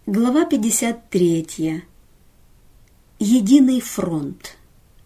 Глава 53. Единый фронт.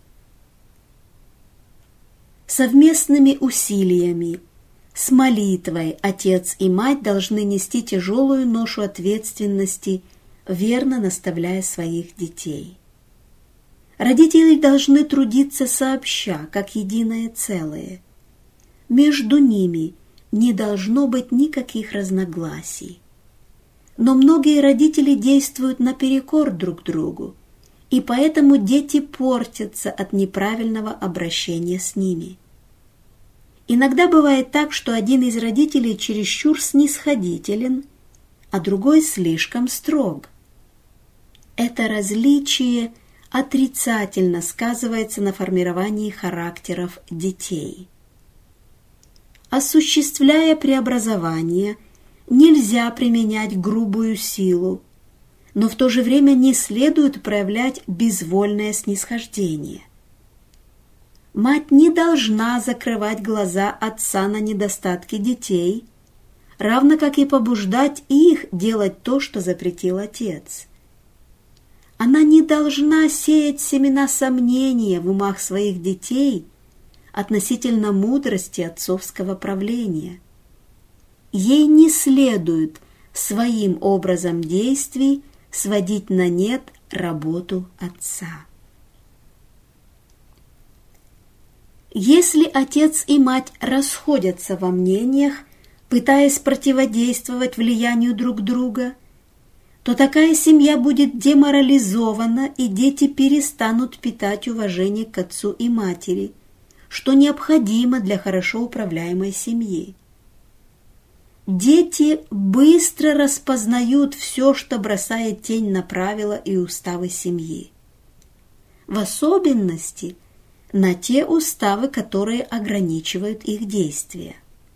Совместными усилиями, с молитвой отец и мать должны нести тяжелую ношу ответственности, верно наставляя своих детей. Родители должны трудиться сообща, как единое целое. Между ними не должно быть никаких разногласий. Но многие родители действуют наперекор друг другу, и поэтому дети портятся от неправильного обращения с ними. Иногда бывает так, что один из родителей чересчур снисходителен, а другой слишком строг. Это различие отрицательно сказывается на формировании характеров детей. Осуществляя преобразование, нельзя применять грубую силу, но в то же время не следует проявлять безвольное снисхождение. Мать не должна закрывать глаза отца на недостатки детей, равно как и побуждать их делать то, что запретил отец. Она не должна сеять семена сомнения в умах своих детей относительно мудрости отцовского правления. Ей не следует своим образом действий сводить на нет работу отца. Если отец и мать расходятся во мнениях, пытаясь противодействовать влиянию друг друга, то такая семья будет деморализована, и дети перестанут питать уважение к отцу и матери, что необходимо для хорошо управляемой семьи. Дети быстро распознают все, что бросает тень на правила и уставы семьи. В особенности на те уставы, которые ограничивают их действия.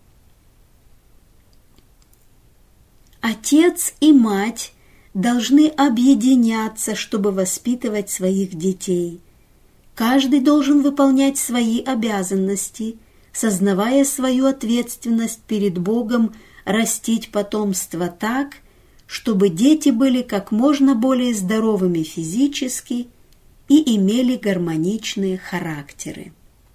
Отец и мать должны объединяться, чтобы воспитывать своих детей. Каждый должен выполнять свои обязанности, сознавая свою ответственность перед Богом растить потомство так, чтобы дети были как можно более здоровыми физически и имели гармоничные характеры.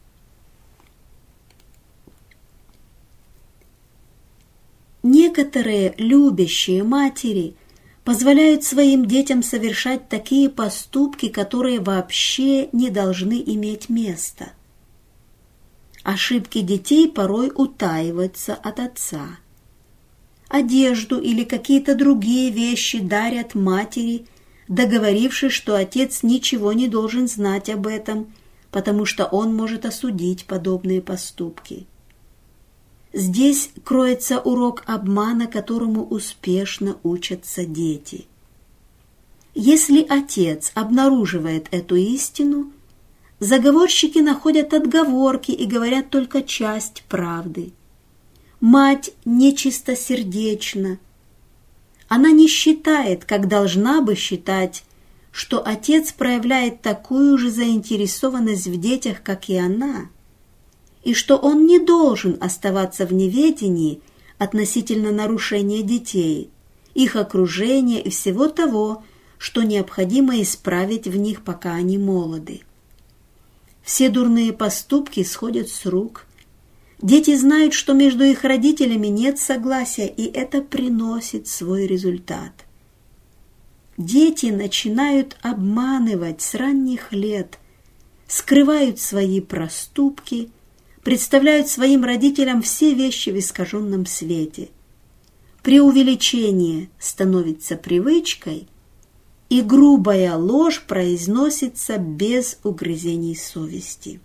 Некоторые любящие матери позволяют своим детям совершать такие поступки, которые вообще не должны иметь места. Ошибки детей порой утаиваются от отца. Одежду или какие-то другие вещи дарят матери, договорившись, что отец ничего не должен знать об этом, потому что он может осудить подобные поступки. Здесь кроется урок обмана, которому успешно учатся дети. Если отец обнаруживает эту истину, заговорщики находят отговорки и говорят только часть правды. Мать нечистосердечна. Она не считает, как должна бы считать, что отец проявляет такую же заинтересованность в детях, как и она, и что он не должен оставаться в неведении относительно нарушения детей, их окружения и всего того, что необходимо исправить в них, пока они молоды. Все дурные поступки сходят с рук. Дети знают, что между их родителями нет согласия, и это приносит свой результат. Дети начинают обманывать с ранних лет, скрывают свои проступки, представляют своим родителям все вещи в искаженном свете. Преувеличение становится привычкой, и грубая ложь произносится без угрызений совести.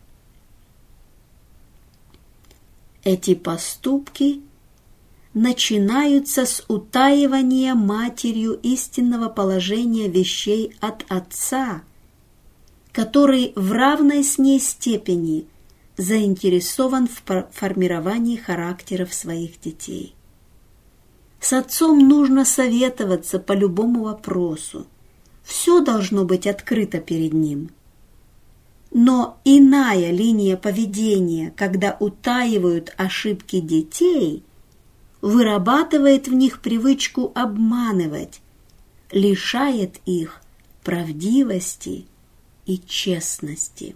Эти поступки начинаются с утаивания матерью истинного положения вещей от отца, который в равной с ней степени заинтересован в формировании характеров своих детей. С отцом нужно советоваться по любому вопросу. Все должно быть открыто перед ним. Но иная линия поведения, когда утаивают ошибки детей, вырабатывает в них привычку обманывать, лишает их правдивости и честности.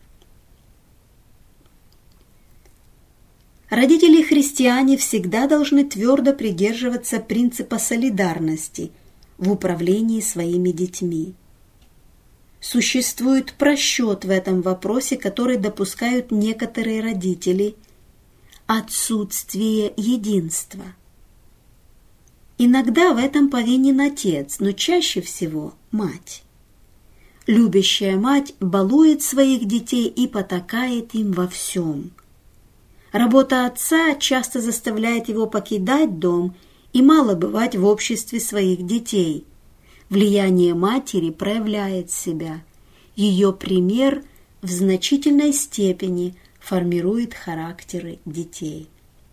Родители-христиане всегда должны твердо придерживаться принципа солидарности в управлении своими детьми. Существует просчет в этом вопросе, который допускают некоторые родители – отсутствие единства. Иногда в этом повинен отец, но чаще всего мать. Любящая мать балует своих детей и потакает им во всем. Работа отца часто заставляет его покидать дом и мало бывать в обществе своих детей. Влияние матери проявляет себя. Ее пример в значительной степени формирует характеры детей.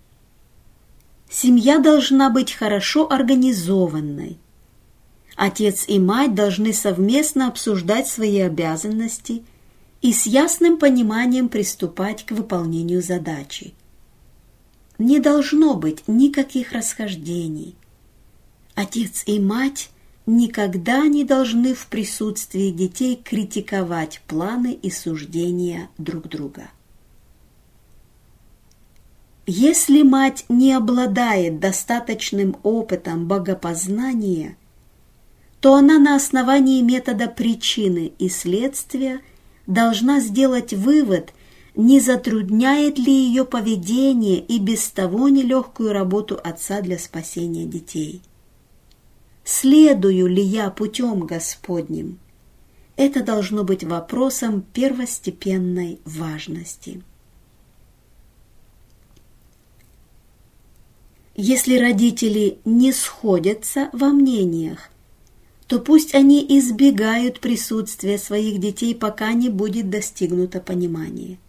Семья должна быть хорошо организованной. Отец и мать должны совместно обсуждать свои обязанности и с ясным пониманием приступать к выполнению задачи. Не должно быть никаких расхождений. Отец и мать никогда не должны в присутствии детей критиковать планы и суждения друг друга. Если мать не обладает достаточным опытом богопознания, то она на основании метода причины и следствия должна сделать вывод, не затрудняет ли ее поведение и без того нелегкую работу отца для спасения детей. Следую ли я путем Господним? Это должно быть вопросом первостепенной важности. Если родители не сходятся во мнениях, то пусть они избегают присутствия своих детей, пока не будет достигнуто понимание.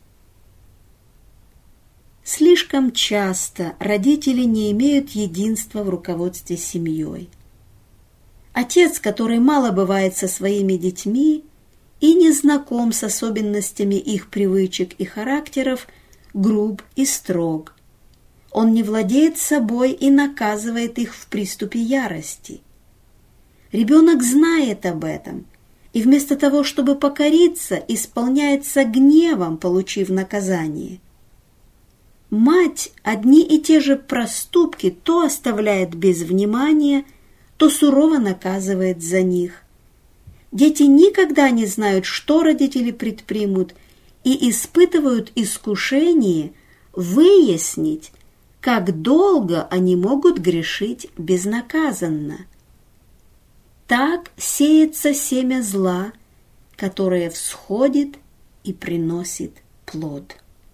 Слишком часто родители не имеют единства в руководстве семьей. Отец, который мало бывает со своими детьми и не знаком с особенностями их привычек и характеров, груб и строг. Он не владеет собой и наказывает их в приступе ярости. Ребенок знает об этом, и вместо того, чтобы покориться, исполняется гневом, получив наказание. Мать одни и те же проступки то оставляет без внимания, то сурово наказывает за них. Дети никогда не знают, что родители предпримут, и испытывают искушение выяснить, как долго они могут грешить безнаказанно. Так сеется семя зла, которое всходит и приносит плод.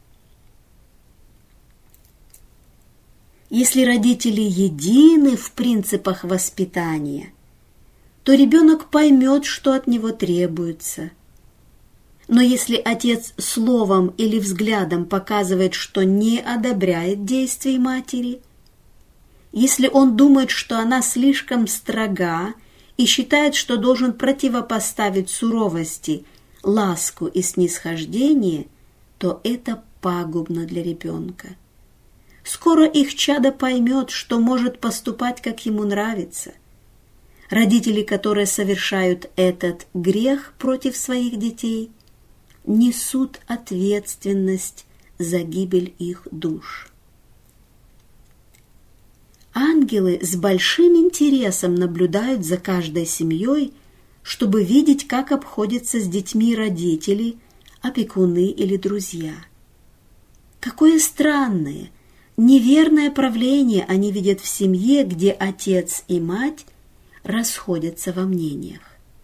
Если родители едины в принципах воспитания, то ребенок поймет, что от него требуется. Но если отец словом или взглядом показывает, что не одобряет действий матери, если он думает, что она слишком строга и считает, что должен противопоставить суровости ласку и снисхождение, то это пагубно для ребенка. Скоро их чадо поймет, что может поступать, как ему нравится. Родители, которые совершают этот грех против своих детей, несут ответственность за гибель их душ. Ангелы с большим интересом наблюдают за каждой семьей, чтобы видеть, как обходятся с детьми родители, опекуны или друзья. Какое странное, неверное правление они видят в семье, где отец и мать расходятся во мнениях.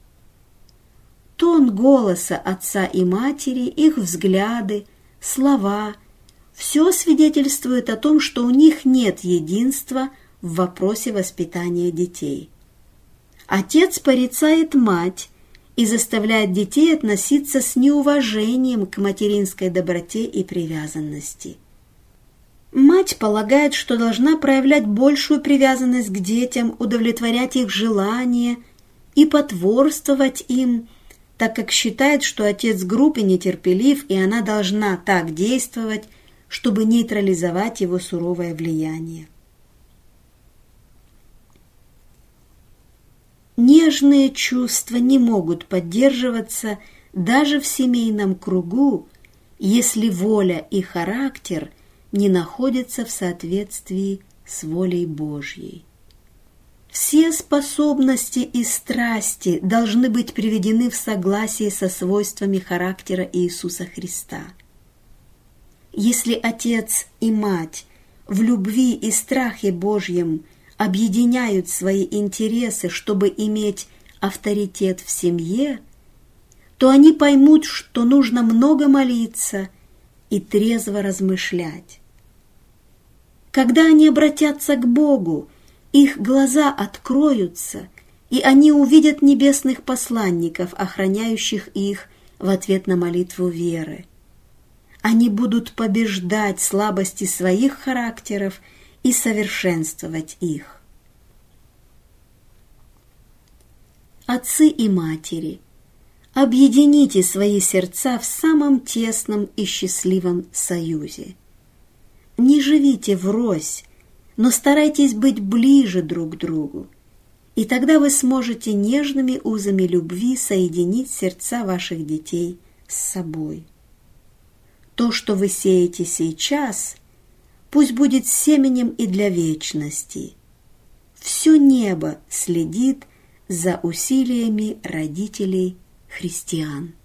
Тон голоса отца и матери, их взгляды, слова – все свидетельствует о том, что у них нет единства в вопросе воспитания детей. Отец порицает мать и заставляет детей относиться с неуважением к материнской доброте и привязанности. Мать полагает, что должна проявлять большую привязанность к детям, удовлетворять их желания и потворствовать им, так как считает, что отец груб и нетерпелив, и она должна так действовать, чтобы нейтрализовать его суровое влияние. нежные чувства не могут поддерживаться даже в семейном кругу, если воля и характер не находятся в соответствии с волей Божьей. Все способности и страсти должны быть приведены в согласии со свойствами характера Иисуса Христа. Если отец и мать в любви и страхе Божьем объединяют свои интересы, чтобы иметь авторитет в семье, то они поймут, что нужно много молиться и трезво размышлять. Когда они обратятся к Богу, их глаза откроются, и они увидят небесных посланников, охраняющих их в ответ на молитву веры. Они будут побеждать слабости своих характеров и совершенствовать их. Отцы и матери, объедините свои сердца в самом тесном и счастливом союзе. Не живите врозь, но старайтесь быть ближе друг к другу, и тогда вы сможете нежными узами любви соединить сердца ваших детей с собой. То, что вы сеете сейчас, пусть будет семенем и для вечности. Все небо следит за усилиями родителей христиан.